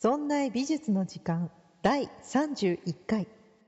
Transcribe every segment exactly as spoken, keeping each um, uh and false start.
そんな美術の時間だいさんじゅういっかい。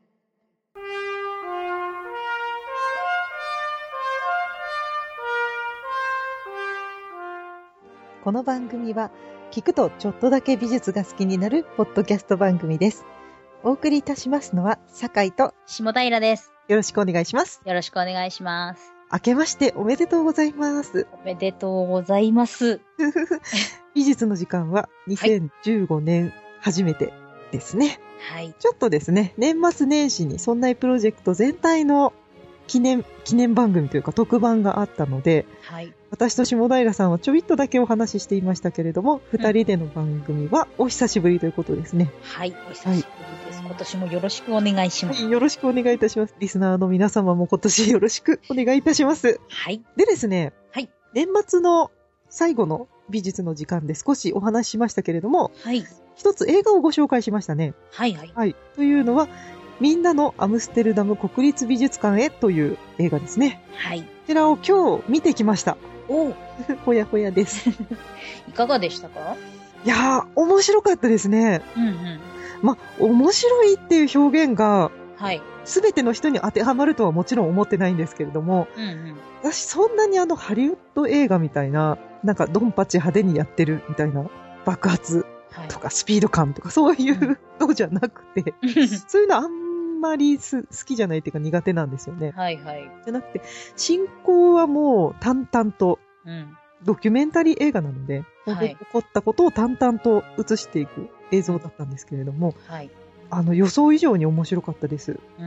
この番組は聞くとちょっとだけ美術が好きになるポッドキャスト番組です。お送りいたしますのは酒井と下平です。 よろしくお願いします。 よろしくお願いします。 明けましておめでとうございます。 おめでとうございます。 美術の時間はにせんじゅうごねん初めてですね。 はい。 ちょっとですね、年末年始にそんなプロジェクト全体の記念、記念番組というか特番があったので、 はい。 私と下平さんはちょびっとだけお話ししていましたけれども、二、うん、人での番組はお久しぶりということですね。 はい、お久しぶりです。はい、今年もよろしくお願いします、 はい。よろしくお願いいたします。リスナーの皆様も今年よろしくお願いいたします。 はい。 でですね、 はい。 年末の最後の美術の時間で少しお話ししましたけれども、 はい。 一つ映画をご紹介しましたね。 はいはい。 はい。というのは、みんなのアムステルダム国立美術館へという映画ですね。 はい。 こちらを今日見てきました。 おう。 ほやほやです。 いかがでしたか？ いやー、面白かったですね。 うんうん。 ま、面白いっていう表現が、 はい。 すべての人に当てはまるとはもちろん思ってないんですけれども、 うんうん。 私そんなにあのハリウッド映画みたいな、なんかドンパチ派手にやってるみたいな爆発とかスピード感とかそういうのじゃなくて、うん、そういうのあんまりす好きじゃないっていうか苦手なんですよね。 はいはい。 じゃなくて、進行はもう淡々と、 うん、 ドキュメンタリー映画なので、はい、起こったことを淡々と映していく映像だったんですけれども、 はい、 あの予想以上に面白かったです。 うん。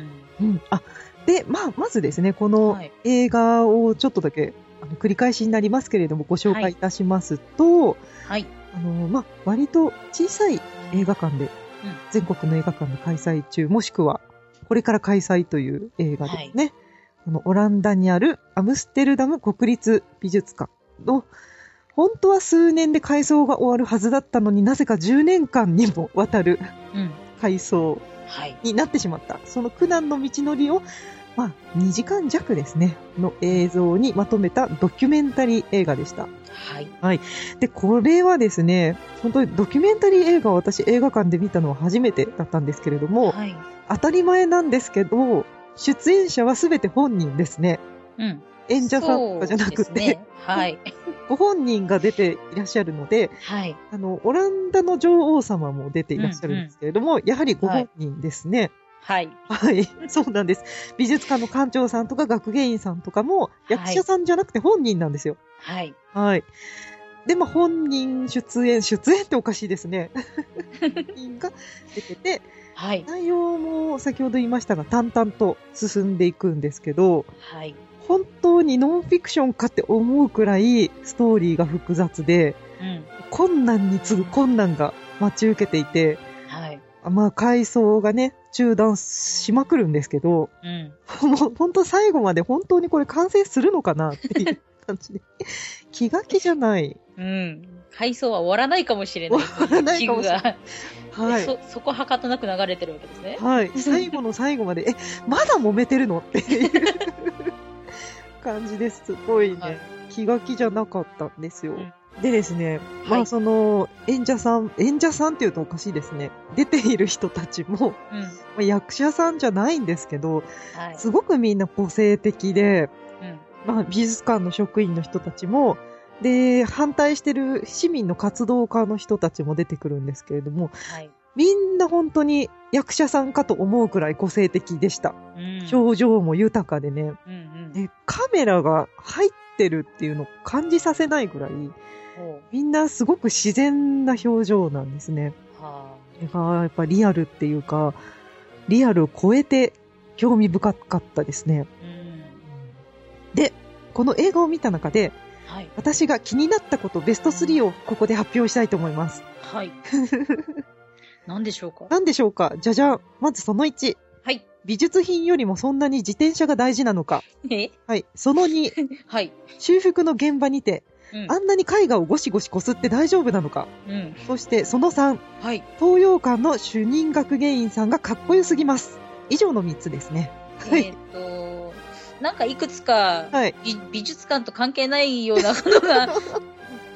うん。あ、で、まあ、まずですね、この映画をちょっとだけ、あの繰り返しになりますけれども、ご紹介いたしますと、 はい。 あの、まあ、割と小さい映画館で、うん、全国の映画館で開催中、もしくは、これから開催という映画ですね。はい、このオランダにあるアムステルダム国立美術館の、本当は数年で改装が終わるはずだったのになぜかじゅうねんかんにもわたる、うん、改装になってしまった。その苦難の道のりを、まあ、にじかんじゃくですね、の映像にまとめたドキュメンタリー映画でした。 はい。 はい。で、これはですね、本当にドキュメンタリー映画を私映画館で見たのは初めてだったんですけれども、はい、当たり前なんですけど、出演者はすべて本人ですね。 うん。 演者さんとかじゃなくて、 ね、はい。 ご本人が出ていらっしゃるので、 はい。 あの、オランダの女王様も出ていらっしゃるんですけれども、うんうん、やはりご本人ですね。 はい。 はい。そうなんです。美術館の館長さんとか学芸員さんとかも、役者さんじゃなくて本人なんですよ。 はい。 はい。で、まあ、本人出演、出演っておかしいですね。本人が出てて、 はい。 内容も先ほど言いましたが、淡々と進んでいくんですけど、 はい。 本当にノンフィクションかって思うくらいストーリーが複雑で、うん、困難に次ぐ困難が待ち受けていて、 はい。 まあ、改装がね、中断しまくるんですけど、 うん、 もう本当最後まで本当にこれ完成するのかなっていう感じで。気が気じゃない。 うん。改装は終わらないかもしれない。 終わらないかもしれない。 はい。そ、そこはかとなく流れてるわけですね。 はい。最後の最後まで、え、まだ揉めてるのっていう感じです。すごいね、はい、気が気じゃなかったんですよ。うん、でですね、まあその、演者さん、演者さんっていうとおかしいですね。出ている人たちも、うんまあ、役者さんじゃないんですけど、はい、すごくみんな個性的で、うんまあ、美術館の職員の人たちも、で、反対してる市民の活動家の人たちも出てくるんですけれども、はい、みんな本当に役者さんかと思うくらい個性的でした。うん、表情も豊かでね、うんうん、で。カメラが入ってるっていうのを感じさせないくらい、みんなすごく自然な表情なんですね。はあ、やっぱリアルっていうか、リアルを超えて興味深かったですね。うん、で、この映画を見た中で、はい、私が気になったことベストスリーをここで発表したいと思います。 はい。何でしょうか何でしょうかじゃじゃん。まずそのいち。 はい。 美術品よりもそんなに自転車が大事なのか。 えはい。そのに。 はい。 修復の現場にて、うん、あんなに絵画をゴシゴシこすって大丈夫なのか。 うん。 そしてそのさん。 はい。 東洋館の主任学芸員さんがかっこよすぎます。以上のみっつですね。 えーっと、なんかいくつか、はい、美, 美術館と関係ないようなものが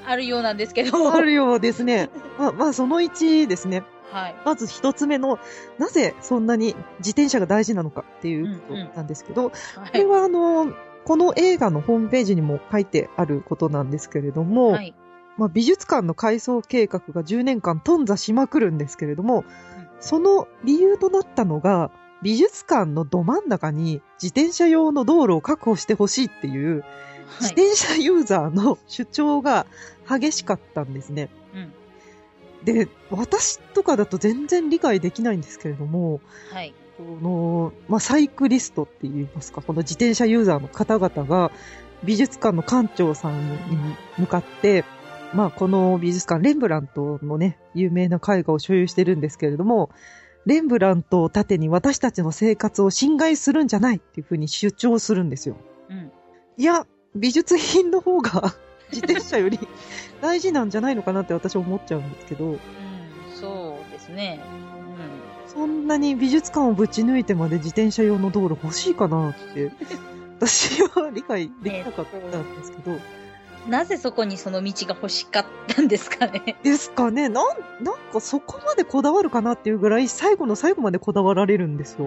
あるようなんですけど。 あるようですね。まあ、まあ、そのいちですね。 はい。 まず一つ目の、なぜそんなに自転車が大事なのかっていうことなんですけど、うんうん、これはあの、この映画のホームページにも書いてあることなんですけれども、はい、まあ、美術館の改装計画がじゅうねんかん頓挫しまくるんですけれども、うん、その理由となったのが、美術館のど真ん中に自転車用の道路を確保してほしいっていう、自転車ユーザーの主張が激しかったんですね。うんで、私とかだと全然理解できないんですけれども、はい。この、まあ、サイクリストって言いますか、この自転車ユーザーの方々が美術館の館長さんに向かって、まあ、この美術館、レンブラントのね、有名な絵画を所有してるんですけれども、レンブラントを盾に私たちの生活を侵害するんじゃないっていうふうに主張するんですよ。うん。いや、美術品の方が、自転車より大事なんじゃないのかなって私は思っちゃうんですけど。うん、 そうですね。 うん。そんなに美術館をぶち抜いてまで自転車用の道路欲しいかなって、私は理解できなかったんですけど。 なぜそこにその道が欲しかったんですかね。 ですかね。なん、なんかそこまでこだわるかなっていうぐらい最後の最後までこだわられるんですよ。うん、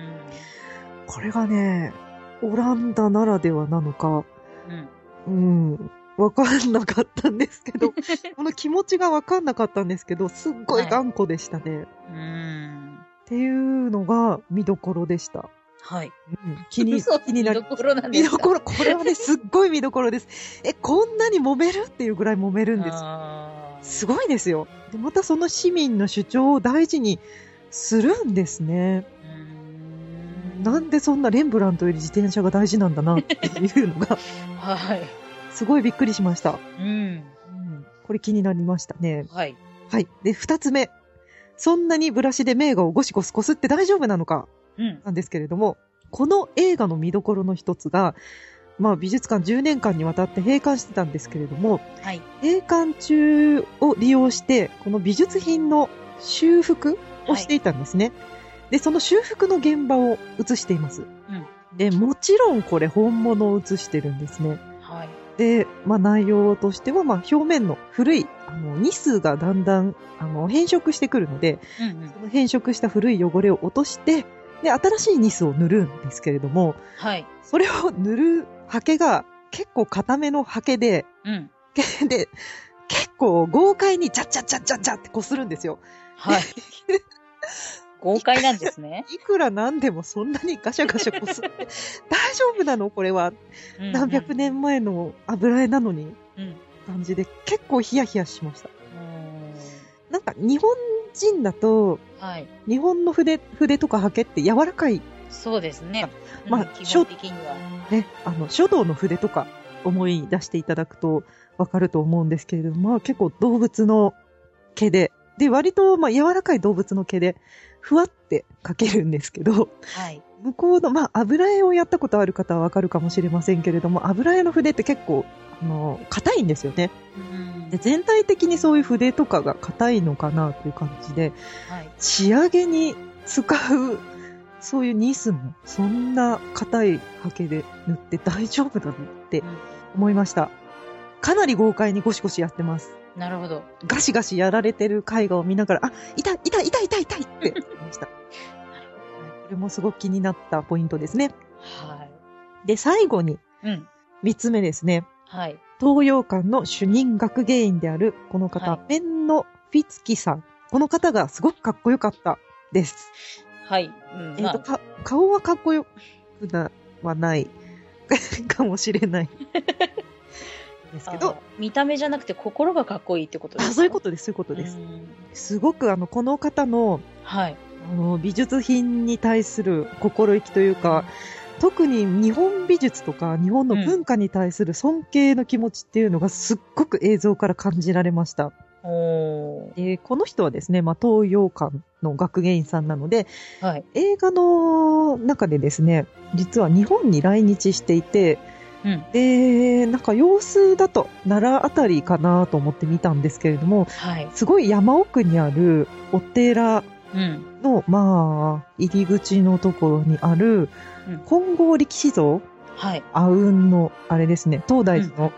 これがね、オランダならではなのか。うん。うんわかんなかったんですけど、この気持ちがわかんなかったんですけど、すっごい頑固でしたね。はい、うーんっていうのが見どころでした。 はい。 うん、気に、気になる。 見どころなんですか？ 見どころ、これはね、すっごい見どころです。え、こんなに揉めるっていうぐらい揉めるんです。すごいですよ。で、またその市民の主張を大事にするんですね。うーんなんでそんなレンブラントより自転車が大事なんだなっていうのが。はい。すごいびっくりしました。うん。うん、これ気になりましたね。はい。はい。で、二つ目。そんなにブラシで名画をゴシゴシこすって大丈夫なのか、うん、なんですけれども、この映画の見どころの一つが、まあ美術館じゅうねんかんにわたって閉館してたんですけれども、はい、閉館中を利用して、この美術品の修復をしていたんですね。はい、で、その修復の現場を映しています。うん、で、もちろんこれ本物を映してるんですね。はい。で、まあ内容としては、まあ表面の古い、あの、ニスがだんだん、あの、変色してくるので、うんうん、その変色した古い汚れを落として、で、新しいニスを塗るんですけれども、はい。それを塗るハケが結構固めのハケで、うん。で、結構豪快にチャッチャッチャッチャッチャってこするんですよ。 はい。豪快なんですね。 いくらなんでもそんなにガシャガシャこすって、大丈夫なのこれは。うんうん、何百年前の油絵なのに。うん。感じで、結構ヒヤヒヤしました。なんか日本人だと、はい。日本の筆、筆とかハケって柔らかい。 そうですね。 まあ、うん、基本的には。ね、あの、書道の筆とか思い出していただくとわかると思うんですけれども、まあ結構動物の毛で、で、割と、まあ、柔らかい動物の毛で、ふわって描けるんですけど、はい。向こうの、まあ、油絵をやったことある方はわかるかもしれませんけれども、油絵の筆って結構、あの、硬いんですよね。うんで、全体的にそういう筆とかが硬いのかなという感じで、はい。仕上げに使う、そういうニスも、そんな硬いハケで塗って大丈夫だなって思いました。かなり豪快にゴシゴシやってます。 なるほど。 ガシガシやられてる絵画を見ながら、あ、痛い、痛い、痛い、痛い、痛いって言いました。これもすごく気になったポイントですね。はい。で、最後に、うん。三つ目ですね。はい。東洋館の主任学芸員である、この方、はい、ペンノ・フィツキさん。この方がすごくかっこよかったです。 はい。 うん、えっ、ー、と、か、顔はかっこよくな、はないかもしれない。ですけど、 見た目じゃなくて心がかっこいいってことですか？ あ、そういうことです、そういうことです。すごくあの、この方の、はい。あの、美術品に対する心意気というか、うん、特に日本美術とか日本の文化に対する尊敬の気持ちっていうのがすっごく映像から感じられました。おでこの人はですね、まあ、東洋館の学芸員さんなので、はい、映画の中でですね、実は日本に来日していて、うん、で、なんか様子だと奈良あたりかなと思って見たんですけれども、はい、すごい山奥にあるお寺の、うん、まあ、入り口のところにある、金剛力士像、はい、阿吽の、あれですね、東大寺の、うんうん、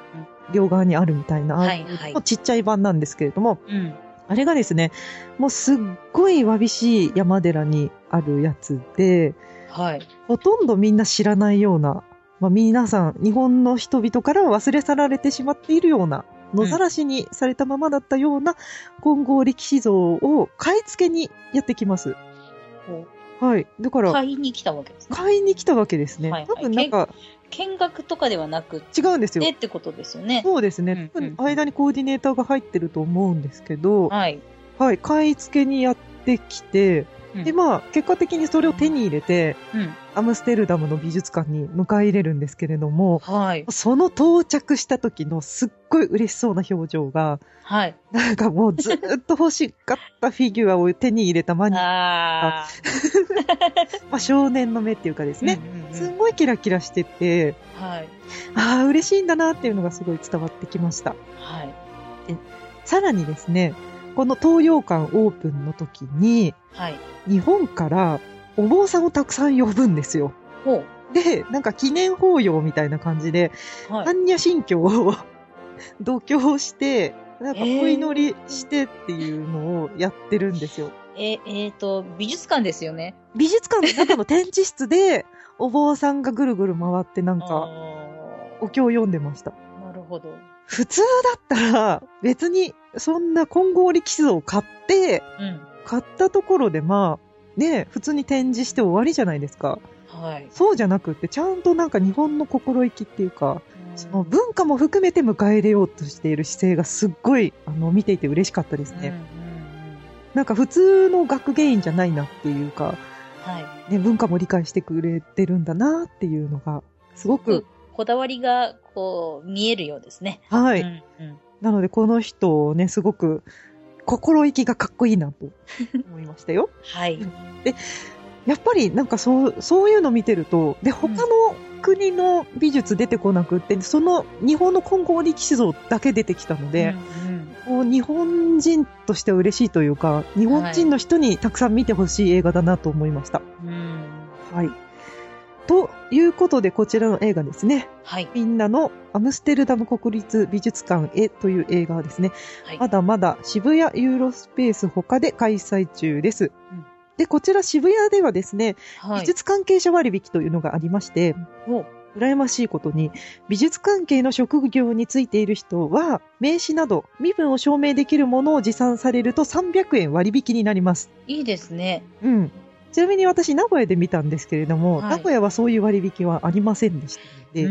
両側にあるみたいな、 はいはいもうちっちゃい版なんですけれども、 うん。 あれがですね、もうすっごいわびしい山寺にあるやつで、 はい。 ほとんどみんな知らないような、まあ、皆さん、日本の人々から忘れ去られてしまっているような、野ざらしにされたままだったような金剛力士像を買い付けにやってきます。はい。だから、 買いに来たわけですね。 買いに来たわけですね。 はいはい多分なんか、 見学とかではなく違うんですよ。 てってことですよね。 そうですね。 うんうん多分間にコーディネーターが入ってると思うんですけど、 はい。 はい。買い付けにやってきて、 うんで、まあ、結果的にそれを手に入れて、 うん。 アムステルダムの美術館に迎え入れるんですけれども、 はい。 その到着した時のすっごい嬉しそうな表情が、 はい。 なんかもうずーっと欲しかったフィギュアを手に入れたマニア、 ああ。 まあ、少年の目っていうかですね、 うんうんうんすんごいキラキラしてて、 はい。 ああ、嬉しいんだなっていうのがすごい伝わってきました。 はい。 さらにですね、この東洋館オープンの時に、 はい。 日本からお坊さんをたくさん呼ぶんですよ。 ほで、なんか記念法要みたいな感じで、 う。はい。 般若心経を度胸して、なんかお祈りしてっていうのをやってるんですよ。 え、えーと、美術館ですよね。 美術館の中の展示室で、お坊さんがぐるぐる回ってなんか、 あお経を読んでました。 ーなるほど。 普通だったら、別にそんな金剛力士像を買って、 うん。 買ったところでまあ、ね、普通に展示して終わりじゃないですか。 はい。 そうじゃなくって、ちゃんとなんか日本の心意気っていうか、その文化も含めて迎え入れようとしている姿勢がすっごい、あの、見ていて嬉しかったですね。 うんうんうん。 なんか普通の学芸員じゃないなっていうか、 はい。 ね、文化も理解してくれてるんだなっていうのが、すごく、 こだわりが、こう、見えるようですね。 はい。 うんうん。 なのでこの人をね、すごく、心意気がかっこいいなと思いましたよ。 はい。 で、やっぱりなんかそう、そういうの見てると、で、他の国の美術出てこなくって、その日本の金剛力士像だけ出てきたので、 うんうん、 こう日本人としては嬉しいというか、日本人の人にたくさん見てほしい映画だなと思いました。 うん、 はい。ということで、こちらの映画ですね。 はい。 みんなのアムステルダム国立美術館へという映画はですね、 はい、 まだまだ渋谷ユーロスペース他で開催中です。 うん、 で、こちら渋谷ではですね、 はい、 美術関係者割引というのがありまして、羨ましいことに、美術関係の職業についている人は、名刺など身分を証明できるものを持参されるとさんびゃくえん割引になります。 いいですね。 うん。ちなみに私、名古屋で見たんですけれども、はい、名古屋はそういう割引はありませんでしたので、うん、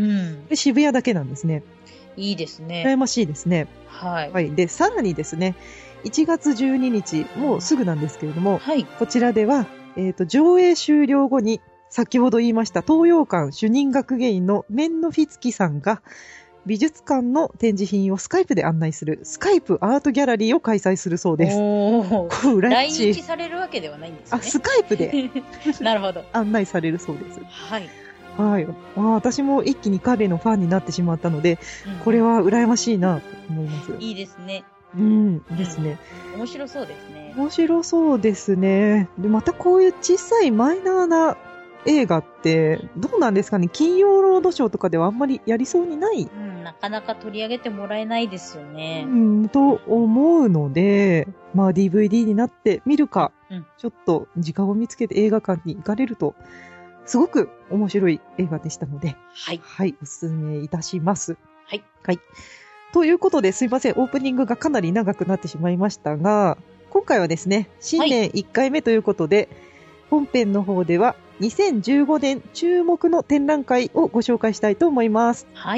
で渋谷だけなんですね。 いいですね。 羨ましいですね。 はい。 はい。で、さらにですね、いちがつじゅうににち、もうすぐなんですけれども、 はい、 こちらでは、えっと、上映終了後に、先ほど言いました東洋館主任学芸員のメンノフィツキさんが、美術館の展示品をスカイプで案内するスカイプアートギャラリーを開催するそうです。 おー。 これ来日されるわけではないんですね。 あ、スカイプでなるほど。 案内されるそうです。 はい。 はい。まあ、私も一気に彼のファンになってしまったので、うん、これは羨ましいなと思います。 いいですね。 うん、ですね、 うん。面白そうですね。 面白そうですね。で、またこういう小さいマイナーな映画って、どうなんですかね、金曜ロードショーとかではあんまりやりそうにない、 うん、なかなか取り上げてもらえないですよね。 うん、と思うので、まあ ディーブイディー になってみるか、うん、ちょっと時間を見つけて映画館に行かれると、すごく面白い映画でしたので、 はい。 はい、おすすめいたします。 はい。 はい。ということで、すいません、オープニングがかなり長くなってしまいましたが、今回はですね、新年いっかいめということで、はい、本編の方では、にせんじゅうごねん注目の展覧会をご紹介したいと思います。 はい。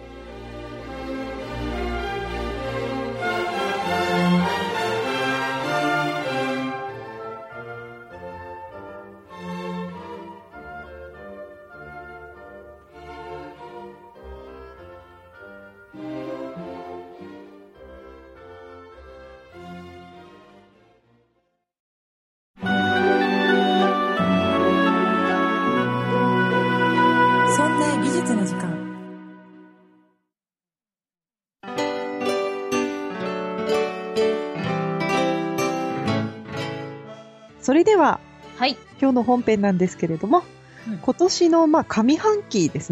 それでは、 はい、 今日の本編なんですけれども、うん、今年のまあ上半期ですね、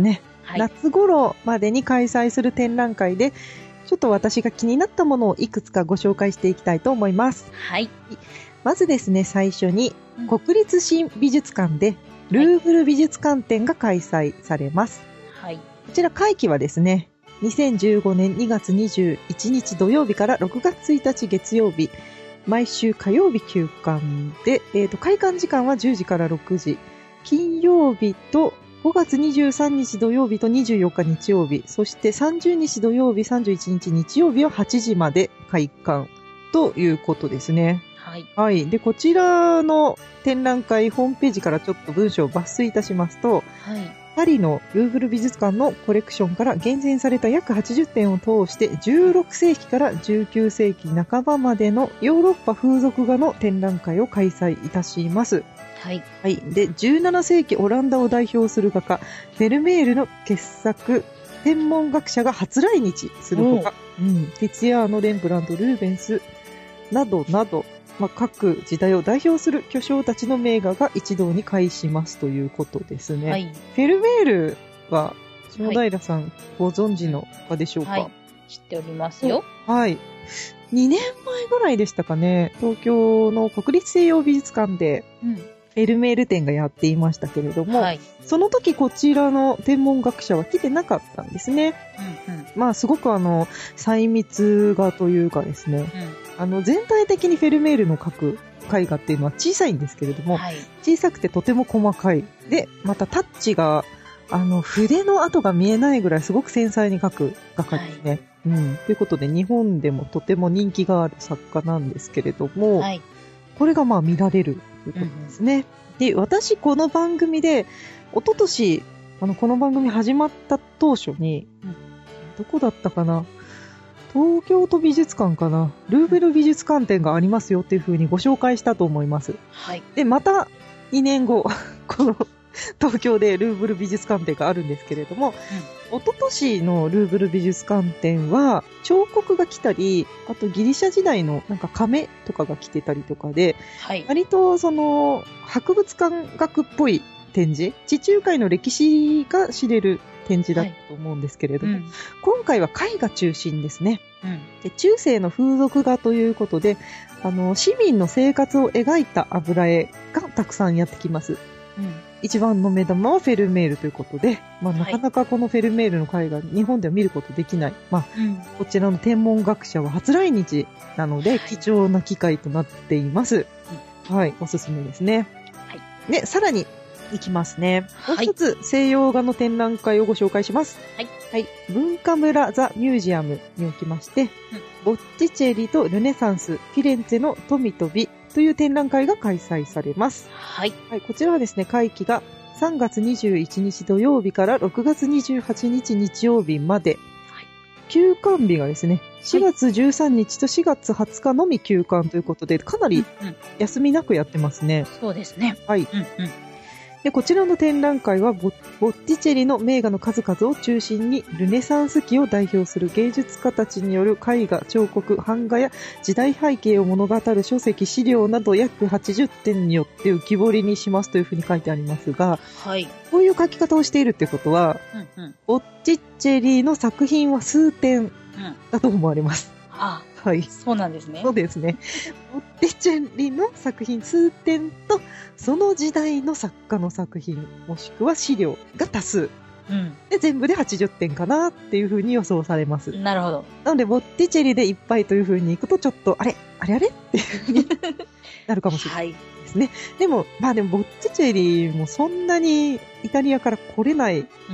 はい、 夏頃までに開催する展覧会で、ちょっと私が気になったものをいくつかご紹介していきたいと思います。 はい。 まずですね、最初に、国立新美術館で、ルーブル美術館展が開催されます。 はい。 こちら会期はですね、にせんじゅうごねんにがつにじゅういちにち土曜日からろくがつついたち月曜日、毎週火曜日休館で、えーと、開館時間はじゅうじからろくじ、金曜日とごがつにじゅうさんにち土曜日とにじゅうよっか日曜日、そしてさんじゅうにち土曜日、さんじゅういちにち日曜日ははちじまで開館ということですね。 はい。 はい。で、こちらの展覧会ホームページからちょっと文章を抜粋いたしますと、 はい。 パリのルーブル美術館のコレクションから厳選された約はちじゅってんを通してじゅうろくせいきからじゅうきゅうせいきなかばまでのヨーロッパ風俗画の展覧会を開催いたします。 はい。 はい。で、じゅうななせいきオランダを代表する画家、フェルメールの傑作、天文学者が初来日するほか、うん、ティツィアーノ、レンブラント、ルーベンスなどなど、まあ、各時代を代表する巨匠たちの名画が一堂に会しますということですね。 はい。 フェルメールは、下平さんご存知の画でしょうか？ はい。知っておりますよ。 はい。にねんまえぐらいでしたかね、東京の国立西洋美術館で、うんフェルメール展がやっていましたけれども、はい、その時こちらの天文学者は来てなかったんですね。うんうん、まあすごくあの細密画というかですね、うん、あの全体的にフェルメールの描く絵画っていうのは小さいんですけれども、はい、小さくてとても細かい。で、またタッチがあの筆の跡が見えないぐらいすごく繊細に描く画家ですね。はい、うん。ということで日本でもとても人気がある作家なんですけれども、はい、これがまあ見られる。ということですね。うん、で、私この番組で、一昨年、あの、この番組始まった当初に、うん、どこだったかな東京都美術館かなルーベル美術館展がありますよっていう風にご紹介したと思います。 はい。 で、またにねんご、この東京でルーブル美術館展があるんですけれども、うん、一昨年のルーブル美術館展は彫刻が来たり、あとギリシャ時代のなんか亀とかが来てたりとかで、はい、割とその博物館学っぽい展示、地中海の歴史が知れる展示だと思うんですけれども、はいうん、今回は絵画中心ですね、うん、で中世の風俗画ということで、あの市民の生活を描いた油絵がたくさんやってきます。うん一番の目玉はフェルメールということで、まあ、なかなかこのフェルメールの絵画、日本では見ることできない。まあ、うん、こちらの天文学者は初来日なので、貴重な機会となっています。うん、はい、おすすめですね。はい。で、さらに、いきますね。もう一つ、西洋画の展覧会をご紹介します。はい。はい。文化村ザ・ミュージアムにおきまして、うん、ボッティチェリとルネサンス、フィレンツェの富と美、という展覧会が開催されます。はい。はい、こちらはですね、会期がさんがつにじゅういちにち土曜日からろくがつにじゅうはちにち日曜日まで、はい、休館日がですね、しがつじゅうさんにちとしがつはつかのみ休館ということで、かなり休みなくやってますね。 うんうん、そうですね。 はい。うんうんでこちらの展覧会はボ、ボッティチェリの名画の数々を中心にルネサンス期を代表する芸術家たちによる絵画、彫刻、版画や時代背景を物語る書籍、資料など約はちじゅってんによって浮き彫りにしますというふうに書いてありますが、はい、こういう書き方をしているってことは、うんうん、ボッティチェリの作品は数点だと思われます。 うん、あはい。そうなんですね。 そうですね。ボッティチェリの作品数点と、その時代の作家の作品、もしくは資料が多数。うん。で、全部ではちじゅってんかなっていう風に予想されます。 なるほど。 なので、ボッティチェリでいっぱいという風にいくと、ちょっと、あれあれあれっていう風になるかもしれないですね。はい、でも、まあでも、ボッティチェリもそんなにイタリアから来れない。うん。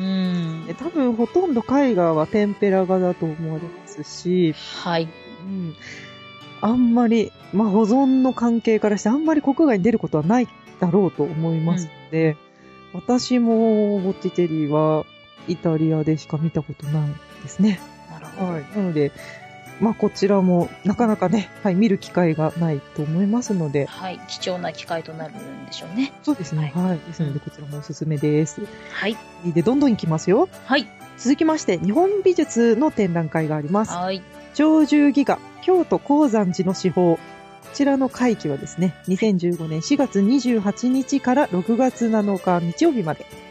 多分、ほとんど絵画はテンペラ画だと思われますし。はい。うん、あんまり、まあ、保存の関係からしてあんまり国外に出ることはないだろうと思いますので、うん、私もボッティチェリはイタリアでしか見たことないですね。なるほど。はい。なので、まあ、こちらもなかなかね、はい、見る機会がないと思いますので。 はい。貴重な機会となるんでしょうね。 そうですね。はい。はい、ですので、こちらもおすすめです。 はい。 で、どんどんいきますよ。はい。続きまして、日本美術の展覧会があります。はい。鳥獣戯画、京都高山寺の至宝。こちらの会期はですね、にせんじゅうごねんしがつにじゅうはちにちからろくがつなのか日曜日まで。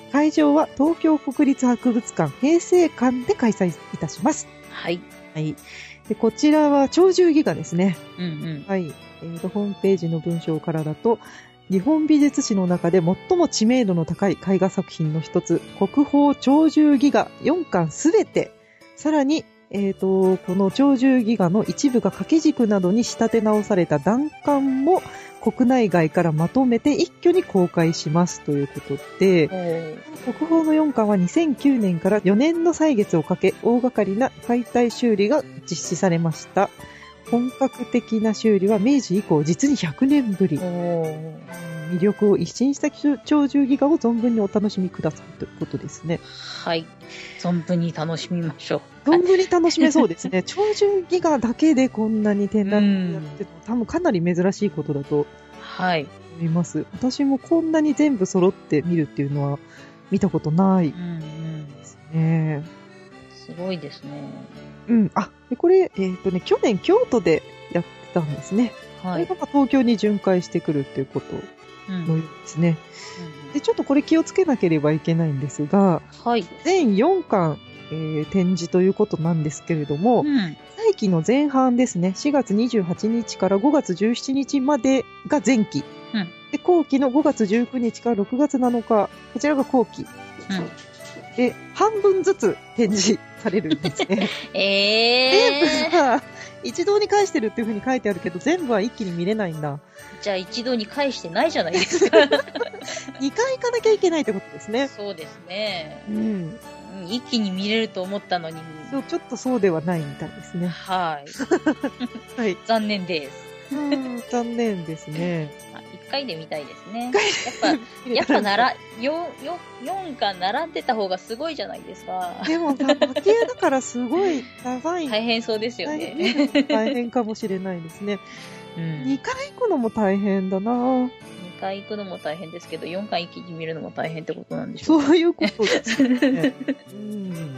会場は東京国立博物館平成館で開催いたします。 はい。 はい。で、こちらは鳥獣戯画ですね。 うんうん。 はい。えーと、ホームページの文章からだと、日本美術史の中で最も知名度の高い絵画作品の一つ、国宝鳥獣戯画よんかんすべて、さらに、えーと、この鳥獣戯画の一部が掛け軸などに仕立て直された段鑑も国内外からまとめて一挙に公開しますということで、国宝のよんかんはにせんきゅうねんからよねんの歳月をかけ大掛かりな解体修理が実施されました。本格的な修理は明治以降実にひゃくねんぶり。魅力を一新した鳥獣戯画を存分にお楽しみくださいということですね。 はい。存分に楽しみましょう。 存分に楽しめそうですね。鳥獣戯画だけでこんなに展覧会やってるの多分かなり珍しいことだと思います。はい、私もこんなに全部揃って見るっていうのは見たことないですね。うんうん、 すごいですね。 うん。あ、でこれ、えっとね、去年京都でやってたんですね。はい。これが東京に巡回してくるっていうことのようですね。うん、で、ちょっとこれ気をつけなければいけないんですが、 はい。 全よんかん、えー、展示ということなんですけれども、うん、祭期の前半ですね、しがつにじゅうはちにちからごがつじゅうしちにちまでが前期。うん、で、後期のごがつじゅうくにちからろくがつなのか、こちらが後期。うんで、半分ずつ展示されるんですね。 えー。 全部は一堂に返してるっていう風に書いてあるけど、全部は一気に見れないんだ。 じゃあ一堂に返してないじゃないですか。 にかい行かなきゃいけないってことですね。 そうですね。 うん。 一気に見れると思ったのに。 そう、ちょっとそうではないみたいですね。 はい。はい。残念です。 うん、残念ですね。 一回で見たいですね。やっぱ、やっぱなら、よん、よん、よんかん並んでた方がすごいじゃないですか。 でも、波形だからすごい長い。 大変そうですよね。大変かもしれないですね。うん、にかい行くのも大変だなぁ。 にかい行くのも大変ですけど、よんかい一気に見るのも大変ってことなんでしょうか。 そういうことですね。うん、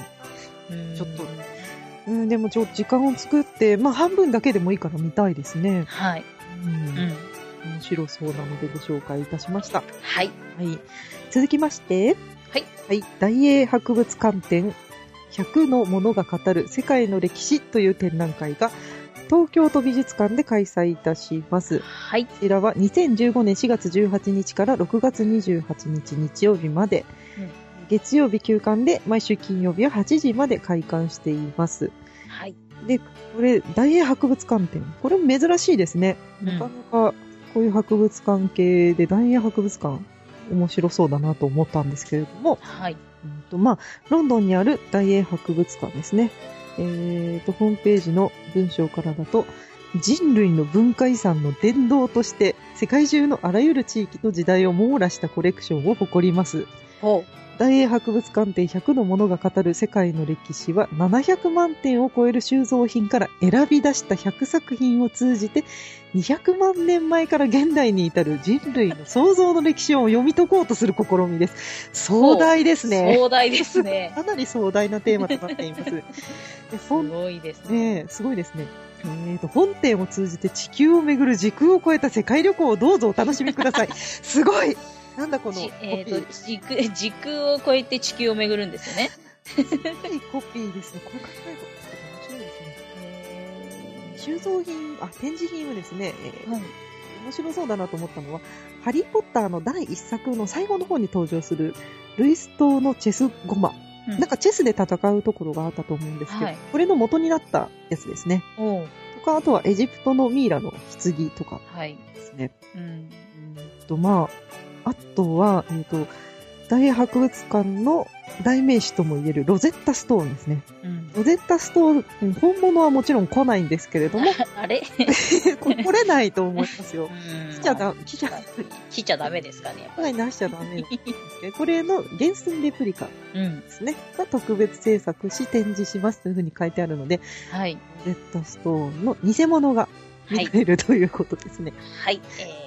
ちょっと、うん、でもちょっと時間を作って、まあ半分だけでもいいから見たいですね。 はい。 うんうん面白そうなのでご紹介いたしました。 はい。 はい。続きまして、 はい。 はい。大英博物館展ひゃくのものが語る世界の歴史という展覧会が東京都美術館で開催いたします。 はい。 こちらはにせんじゅうごねんしがつじゅうはちにちからろくがつにじゅうはちにち日曜日まで、うん、月曜日休館で毎週金曜日ははちじまで開館しています。 はい。 で、これ、大英博物館展。これも珍しいですね。なかなか、こういう博物館系で大英博物館面白そうだなと思ったんですけれども、 はい。 うんとまあ、ロンドンにある大英博物館ですね。えーと、ホームページの文章からだと、人類の文化遺産の殿堂として世界中のあらゆる地域の時代を網羅したコレクションを誇ります。 ほう。 大英博物館展ひゃくのものが語る世界の歴史はななひゃくまんてんを超える収蔵品から選び出したひゃくさくひんを通じてにひゃくまんねんまえから現代に至る人類の創造の歴史を読み解こうとする試みです。壮大ですね。 壮大ですね。 かなり壮大なテーマとなっています。 すごいですね。 ねすごいですね。えーと、本展を通じて地球をめぐる時空を超えた世界旅行をどうぞお楽しみください。すごいなんだこのコピー。 えーと、時空、時空を超えて地球を巡るんですよね。 すごいコピーですね。これ考えたこと面白いですね。えー、収蔵品、あ、展示品はですね、えーはい、面白そうだなと思ったのは、ハリーポッターのだいいっさくの最後の方に登場する、ルイス島のチェスゴマ。うん、なんかチェスで戦うところがあったと思うんですけど、はい、これの元になったやつですね。 おとか、あとはエジプトのミイラの棺とかですね。はい、うん、うんとまああとは、えっと、大英博物館の代名詞とも言えるロゼッタストーンですね。うん、ロゼッタストーン、本物はもちろん来ないんですけれども。 あれこれ来れないと思いますよ。来ちゃだ、来ちゃ、 来ちゃダメですかね。 はい、出しちゃダメですね。これの原寸レプリカですね。が、うん、特別制作し展示しますというふうに書いてあるので、 はい。 ロゼッタストーンの偽物が見られる、はい、ということですね。 はい。えー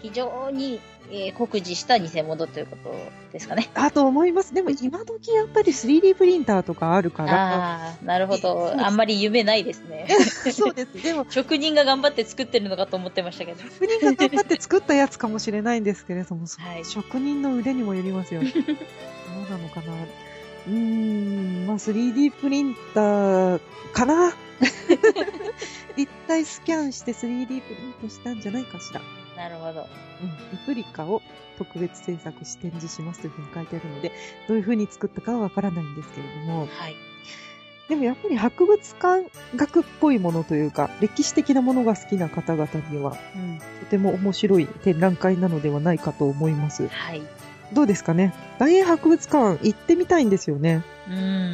非常に、えー、酷似した偽物ということですかね。 あと思います。でも今時やっぱり スリーディー プリンターとかあるから。 ああ、なるほど。あんまり夢ないですね。 そうです。でも、 職人が頑張って作ってるのかと思ってましたけど。 職人が頑張って作ったやつかもしれないんですけれども、 はい、 職人の腕にもよりますよね。どうなのかな。うーん、まあ スリーディー プリンターかな。立体スキャンして スリーディー プリントしたんじゃないかしら。 なるほど。うん。 レプリカを特別制作し展示しますというふうに書いてあるので、どういうふうに作ったかはわからないんですけれども。 はい。 でもやっぱり博物館学っぽいものというか、歴史的なものが好きな方々には、うん、とても面白い展覧会なのではないかと思います。 はい。 どうですかね。大英博物館行ってみたいんですよね。 うん。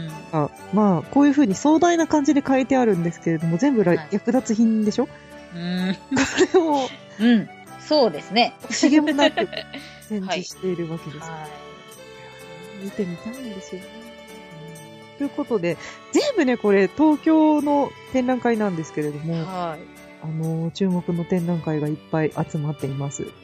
あまあ、こういう風に壮大な感じで書いてあるんですけれども、全部、はい、役立つ品でしょ？うん。これを、 うん。そうですね。 惜しげもなく展示しているわけです。はいはい、見てみたいんですよね。ということで、全部ね、これ、東京の展覧会なんですけれども、はい、あの、注目の展覧会がいっぱい集まっています。はい、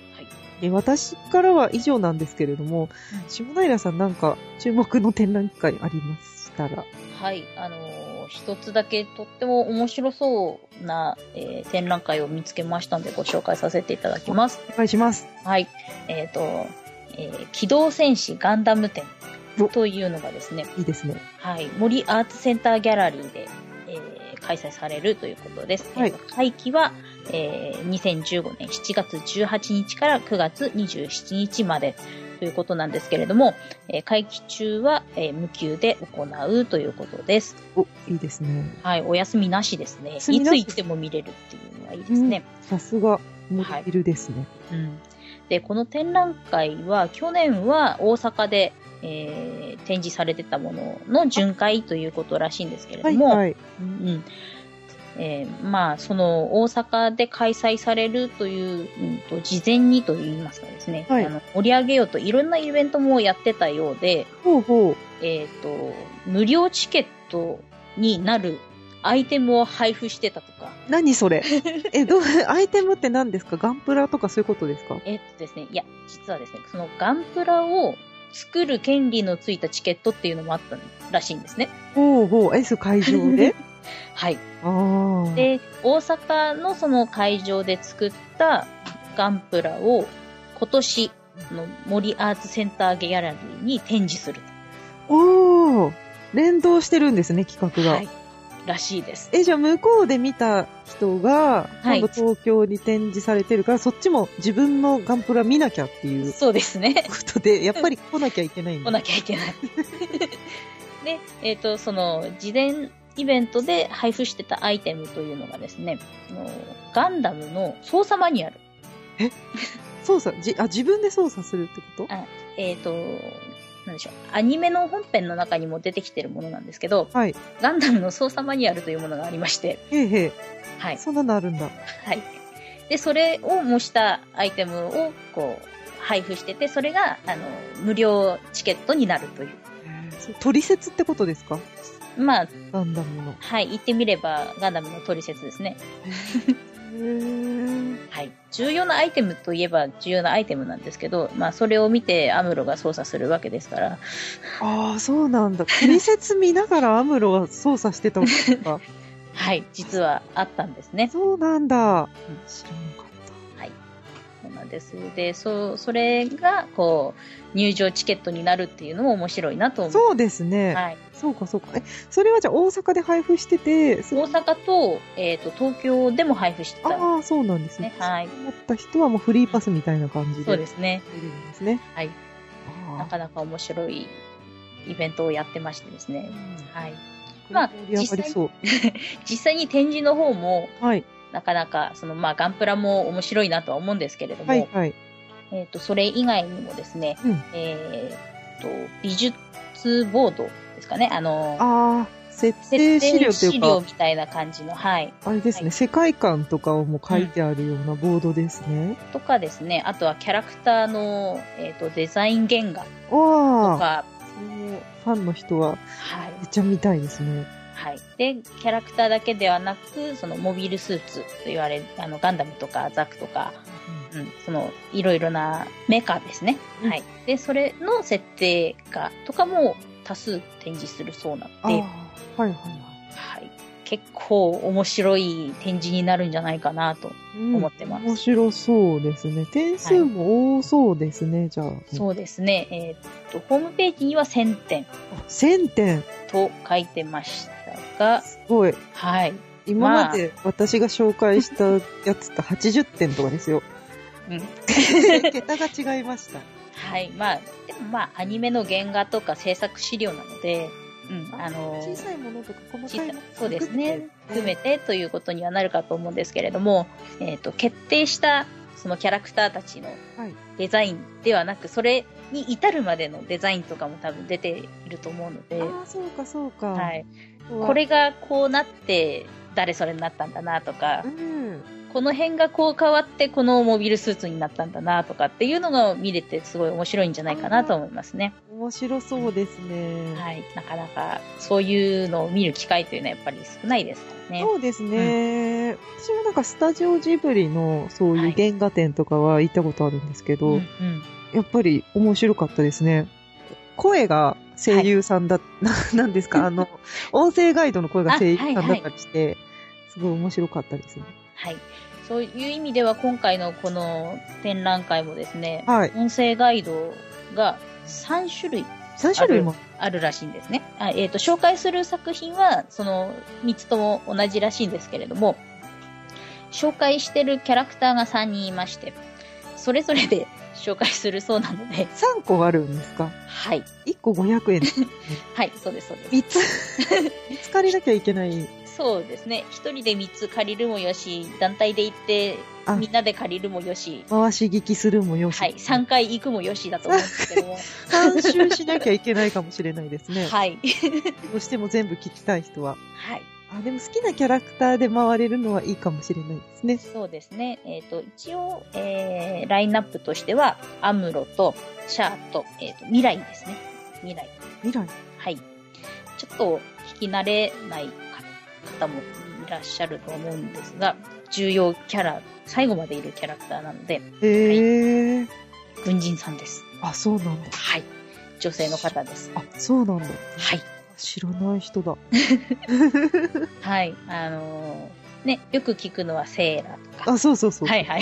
で私からは以上なんですけれども、うん、下平さんなんか注目の展覧会ありましたら。 はい、あのー、一つだけとっても面白そうな、えー、展覧会を見つけましたのでご紹介させていただきます。 お願いします。はい。 えっと、えー、機動戦士ガンダム展というのがですね。 いいですね。 はい。森アーツセンターギャラリーで、えー、開催されるということです。はい。会期は、えー、にせんじゅうごねんしちがつじゅうはちにちからくがつにじゅうしちにちまでということなんですけれども、えー、会期中は、えー、無給で行うということです。 お、いいですね。 はい。お休みなしですね。いつ行っても見れるっていうのはいいですね。 さすが、モデルですね、 はい。うん。で、この展覧会は、去年は大阪で、えー、展示されてたものの巡回ということらしいんですけれども、はいはい、うんえー、まあ、その大阪で開催されるという、うん、と事前にといいますかですね、はい、あの盛り上げようといろんなイベントもやってたようで、 ほうほうえっと、無料チケットになるアイテムを配布してたとか。 何それえ、どう、アイテムって何ですか？ガンプラとかそういうことですか？ えっとですね、いや、実はですね、そのガンプラを作る権利のついたチケットっていうのもあったらしいんですね。 ほうほう、え、そう、会場ではい。 あで、大阪のその会場で作ったガンプラを今年の森アーツセンターギャラリーに展示する。 おー、連動してるんですね、企画が。はい。 らしいです。 え、じゃあ向こうで見た人が、はい、今度東京に展示されてるから、そっちも自分のガンプラ見なきゃっていう。 そうですね。 ことで、やっぱり来なきゃいけないんだ。 来なきゃいけない。で、えっと、その、事前イベントで配布してたアイテムというのがですね、ガンダムの操作マニュアル。 え操作じあ、自分で操作するってこと？ あえっと、なんでしょう。アニメの本編の中にも出てきてるものなんですけど、はい、ガンダムの操作マニュアルというものがありまして。 へえへえ。 はい。 そんなのあるんだ。 はい。で、それを模したアイテムを、こう、配布してて、それが、あの、無料チケットになるという。 取説ってことですか？ まあ、 ガンダムの。 はい。言ってみれば、ガンダムの取説ですね。はい。重要なアイテムといえば重要なアイテムなんですけど、まあそれを見てアムロが操作するわけですから。 ああ、そうなんだ。取説見ながらアムロが操作してたわけですか？ はい、実はあったんですね。 そうなんだ。知らなかった。 はい。そうなんです。で、そ、それが、こう、入場チケットになるっていうのも面白いなと思う。 そうですね。はい。そうか、そうか。え、それはじゃあ大阪で配布してて、 大阪と、えっと、東京でも配布してた、ね。 ああ、そうなんですね。はい。思った人はもうフリーパスみたいな感じで。 そうですね。 出るんですね。 はい。なかなか面白いイベントをやってましてですね。はい。まあ、実際実際に展示の方も、はい、なかなか、その、まあ、ガンプラも面白いなとは思うんですけれども、はいはい、えっと、それ以外にもですね、うん、えっと、美術ボードですかね、あの、 あ設定資料というか、 資料みたいな感じの、はい。 あれですね、はい、世界観とかをも書いてあるようなボードですね。うん、 とかですね、あとはキャラクターの、えっと、デザイン原画とか、 ファンの人は、めっちゃ見たいですね。 はい。で、キャラクターだけではなく、そのモビルスーツと言われる、あの、ガンダムとかザクとか、 うん、その、いろいろなメカですね。うん、はい。で、それの設定画とかも多数展示するそうなので、はいはいはい。 はい。結構面白い展示になるんじゃないかなと思ってます。うん、 面白そうですね。点数も多そうですね、はい、じゃあ。 そうですね。えー、っと、ホームページにはせんてん。 せんてんと書いてましたが。 すごい。 はい。 今まで私が紹介したやつってはちじゅってんとかですよ。うん。桁が違いました。 はい。まあ、でもまあ、アニメの原画とか制作資料なので、うん、あのー、小さいものとか細かいものそうですね。含めてということにはなるかと思うんですけれども、えっと、決定したそのキャラクターたちのデザインではなく、それに至るまでのデザインとかも多分出ていると思うので。 ああ、そうかそうか。 はい。これがこうなって、誰それになったんだなとか、うん、この辺がこう変わってこのモビルスーツになったんだなとかっていうのが見れてすごい面白いんじゃないかなと思いますね。 面白そうですね。 はい。なかなかそういうのを見る機会というのはやっぱり少ないですからね。 そうですね。うん、私もなんかスタジオジブリのそういう原画展とかは行ったことあるんですけど、はい、うんうん、やっぱり面白かったですね。声が声優さんだ、はい、なんですか、あの、音声ガイドの声が声優さんだったりして、はいはい、すごい面白かったですね。 はい。そういう意味では今回のこの展覧会もですね、はい、音声ガイドがさんしゅるいさん種類もあるらしいんですね。あ、えっと、紹介する作品はそのみっつとも同じらしいんですけれども、紹介してるキャラクターがさんにんいまして、それぞれで紹介するそうなので。 さんこあるんですか？ はい。 いっこごひゃくえんです、ね。 はい、そうです、そうです。 みっつ、みっつ借りなきゃいけない。 そうですね。ひとりでみっつ借りるもよし、団体で行ってみんなで借りるもよし。 回し聞きするもよし。 はい。さんかい行くもよしだと思うんですけども。 さん周しなきゃいけないかもしれないですね。 はい。 どうしても全部聞きたい人は。 はい。 あ、でも好きなキャラクターで回れるのはいいかもしれないですね。 そうですね。えっと、一応、えー、ラインナップとしては、アムロと、シャアと、えっと、ミライですね。ミライ。 ミライ？ はい。ちょっと、聞き慣れない方もいらっしゃると思うんですが、重要キャラ、最後までいるキャラクターなので。 へー。 はい、軍人さんです。 あ、そうなんだ。 はい。女性の方です。 あ、そうなんだ。 はい。 知らない人だ。 はい。あのー、ね、よく聞くのはセーラとか。 あ、そうそうそう。 はいはい。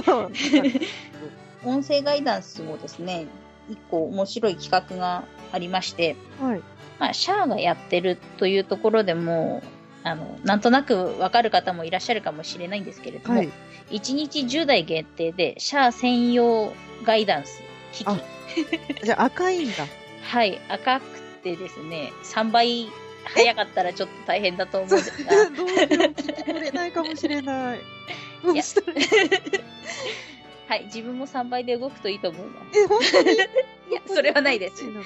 音声ガイダンスもですね、一個面白い企画がありまして、はい。まあ、シャアがやってるというところでも、あの、なんとなくわかる方もいらっしゃるかもしれないんですけれども、はい、いちにちじゅうだい限定で、シャア専用ガイダンス、機器。 じゃあ赤いんだ。 はい、赤くてですね、さんばい早かったらちょっと大変だと思うんですが。 どうしよう、聞き取れないかもしれない。どうしたらいいはい、自分もさんばいで動くといいと思います。 え、本当に？いや、 それはないです。はい、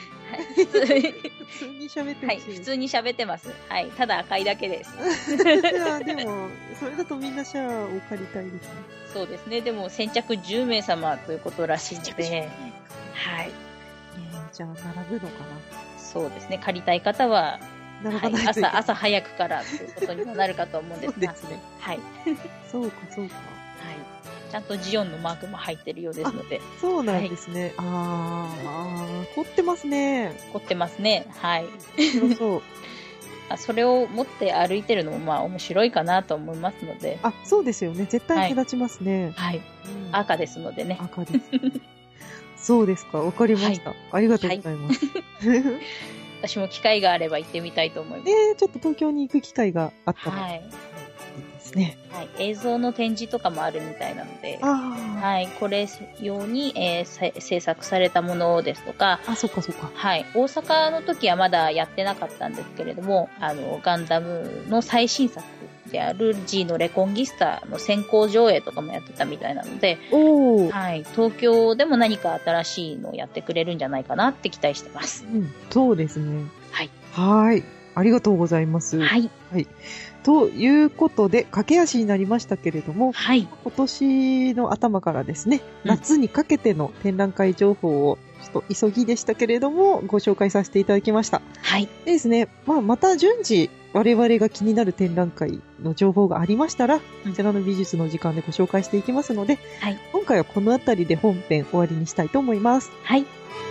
普通に喋ってます。 はい、普通に喋ってます。はい、ただ赤いだけです。 いや、でも、それだとみんなシャアを借りたいですね。 そうですね。でも、先着じゅうめい様ということらしいので、はい。 えー、じゃあ、並ぶのかな？ そうですね。借りたい方は、はい、朝、朝早くからということにもなるかと思うんですが。 そうですね。 はい。 そうか、そうか。はい。 ちゃんとジオンのマークも入ってるようですので。 そうなんですね。はい、ああ、凝ってますね。 凝ってますね。はい。 面白そう。 それを持って歩いてるのもまあ面白いかなと思いますので。 あ、そうですよね。絶対目立ちますね。 はい。はいうん、赤ですのでね。 赤です。そうですか。わかりました、はい。ありがとうございます。はい私も機会があれば行ってみたいと思います。 えー、ちょっと東京に行く機会があったら。はい。いいですね。 はい。映像の展示とかもあるみたいなので。はい。これ用に、えー、制作されたものですとか。 あ、そっかそっか。 はい。大阪の時はまだやってなかったんですけれども、あの、ガンダムの最新作である G のレコンギスタの先行上映とかもやってたみたいなので。 おー。 はい。東京でも何か新しいのをやってくれるんじゃないかなって期待してます。 うん。そうですね。 はい。 はい。ありがとうございます。 はい。 はい。ということで、駆け足になりましたけれども、 はい。 今年の頭からですね、夏にかけての展覧会情報を、ちょっと急ぎでしたけれども、ご紹介させていただきました。 はい。 でですね、まあ、また順次、 我々が気になる展覧会の情報がありましたら、こちらの美術の時間でご紹介していきますので、はい、今回はこのあたりで本編終わりにしたいと思います。 はい。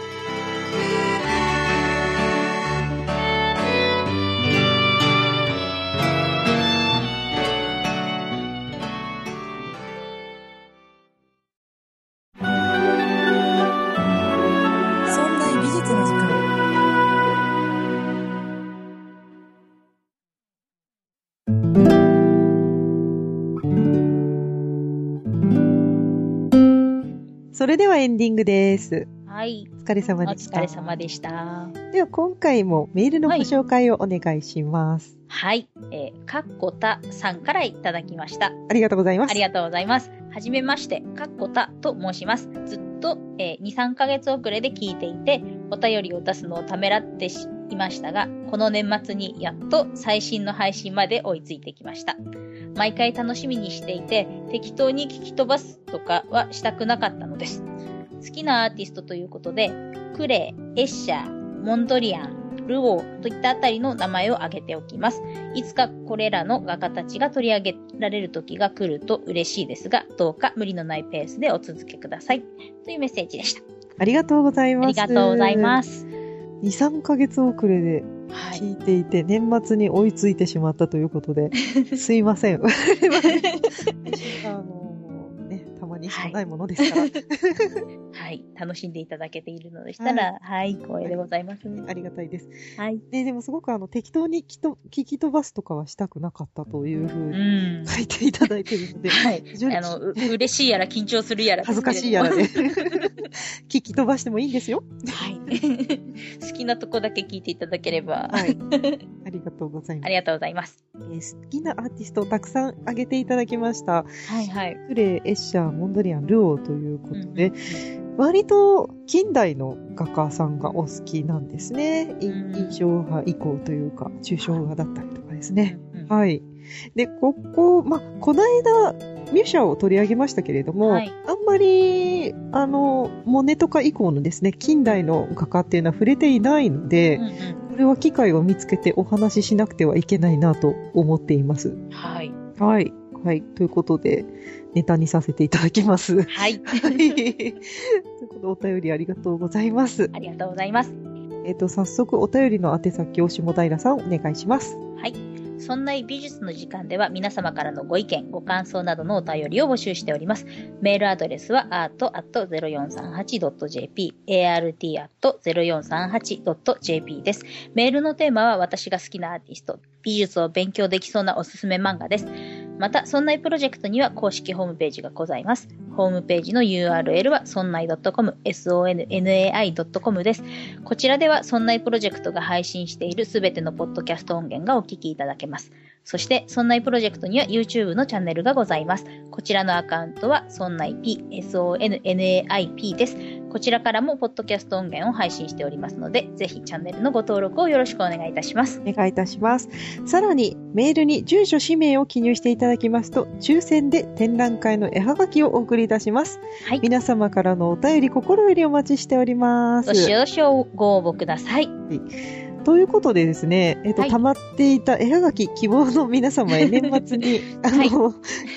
それではエンディングです。 はい。 お疲れ様でした。 お疲れ様でした。 では今回もメールのご紹介をお願いします。 はい。はい、えー、かっこたさんからいただきました。 ありがとうございます。 ありがとうございます。はじめまして、かっこたと申します。ずっと、えー、に、さんかげつ遅れで聞いていて、お便りを出すのをためらっていましたが、この年末にやっと最新の配信まで追いついてきました。毎回楽しみにしていて、適当に聞き飛ばすとかはしたくなかったのです。好きなアーティストということで、クレイ、エッシャー、モンドリアン、ルオーといったあたりの名前を挙げておきます。いつかこれらの画家たちが取り上げられる時が来ると嬉しいですが、どうか無理のないペースでお続けください。というメッセージでした。 ありがとうございます。 ありがとうございます。 に、さんかげつ遅れで聞いていて、はい、年末に追いついてしまったということで、すいません。あのたまにしかないものですから。はい、 はい。楽しんでいただけているのでしたら、はい、はい、光栄でございます、ね。 ありがたいです。 はい。 で、でもすごくあの、適当にきと聞き飛ばすとかはしたくなかったというふうに書いていただいているので、 はい。あの、う、嬉しいやら緊張するやら。 恥ずかしいやらで。聞き飛ばしてもいいんですよ。 はい。好きなとこだけ聞いていただければ。 はい。ありがとうございます。 ありがとうございます。 えー、好きなアーティストをたくさん挙げていただきました。 はいはい。 クレイ、エッシャー、モンドリアン、ルオーということで、うん、割と近代の画家さんがお好きなんですね。うん、印象派以降というか、抽象画だったりとかですね。うん、はい。で、ここ、ま、この間、ミュシャを取り上げましたけれども、はい、あんまり、あの、モネとか以降のですね、近代の画家っていうのは触れていないので、うんうん、これは機会を見つけてお話ししなくてはいけないなと思っています。 はい。 はい。はい。ということで、ネタにさせていただきます。 はい。 はい。ということで、お便りありがとうございます。 ありがとうございます。 えっと、早速、お便りの宛先を下平さんお願いします。 はい。そんな美術の時間では皆様からのご意見、ご感想などのお便りを募集しております。メールアドレスは アート アット ゼロよんさんはち ドット ジェーピー、アールティー アット ゼロよんさんはち ドット ジェーピー です。メールのテーマは私が好きなアーティスト、美術を勉強できそうなおすすめ漫画です。また、そんないプロジェクトには公式ホームページがございます。ホームページの ユーアールエル は ソンナイ ドットコム、ソンナイ ドットコム です。こちらでは、そんないプロジェクトが配信しているすべてのポッドキャスト音源がお聞きいただけます。そして、そんないプロジェクトには YouTube のチャンネルがございます。こちらのアカウントは、ソンナイ ピー、ソンナイ ピー です。こちらからもポッドキャスト音源を配信しておりますので、ぜひチャンネルのご登録をよろしくお願いいたします。 お願いいたします。さらに、メールに住所、氏名を記入していただきますと、抽選で展覧会の絵はがきをお送りいたします。はい。皆様からのお便り、心よりお待ちしております。 どしどしご応募ください。はい。 ということでですね、えっと、はい、溜まっていた絵はがき希望の皆様へ年末に、あの、はい、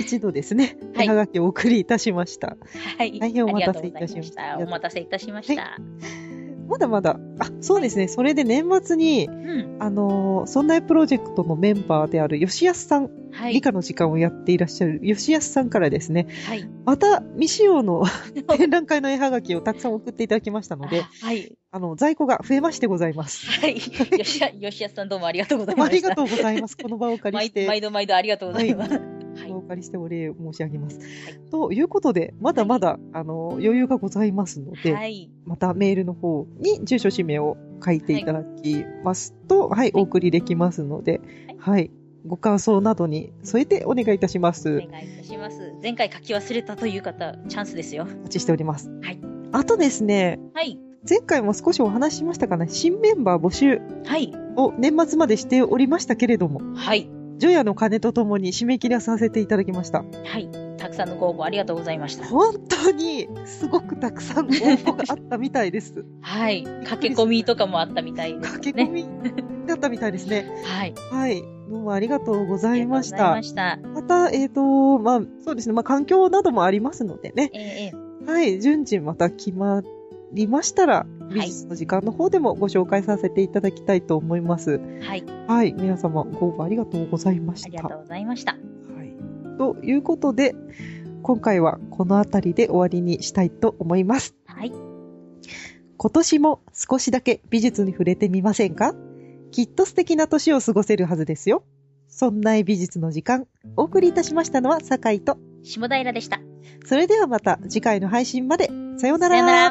一度ですね、絵はがきをお送りいたしました。 はい。 大変お待たせいたしました。 お待たせいたしました。はい、 まだまだ、あ、そうですね、それで年末に、うん、あの、そんないプロジェクトのメンバーである吉安さん、はい、理科の時間をやっていらっしゃる吉安さんからですね、はい、また未使用の展覧会の絵はがきをたくさん送っていただきましたので、はい、あの、在庫が増えましてございます。 はい。吉安さんどうもありがとうございました。 ありがとうございます。この場をお借りして。 毎度毎度ありがとうございます。はい。 お借りしてお礼申し上げます。はい、ということで、まだまだ、はい、あの、余裕がございますので、はい、またメールの方に住所氏名を書いていただきますと、はい、はい、お送りできますので、はい、はい、ご感想などに添えてお願いいたします。お願いいたします。前回書き忘れたという方、チャンスですよ。 お待ちしております。 はい。 あとですね、 はい。 前回も少しお話ししましたかね、新メンバー募集を年末までしておりましたけれども、 はい。 除夜の鐘とともに締め切らさせていただきました。 はい。多くさんのご応募ありがとうございました。 本当に、すごくたくさん応募があったみたいです。 はい。駆け込みとかもあったみたいですね。 駆け込みだったみたいですね。 はい。 はい。どうもありがとうございました。 ありがとうございました。 また、えっと、まあ、そうですね。まあ、環境などもありますのでね。 ええ。 はい。順次また決まりましたら、美術の時間の方でもご紹介させていただきたいと思います。 はい。 はい。皆様ご応募ありがとうございました。ありがとうございました。 はい。ということで、今回はこのあたりで終わりにしたいと思います。 はい。 今年も少しだけ美術に触れてみませんか？きっと素敵な年を過ごせるはずですよ。そんな美術の時間、お送りいたしましたのは酒井と下平でした。 それではまた次回の配信まで。さようなら。 さような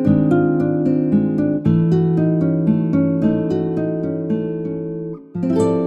ら。you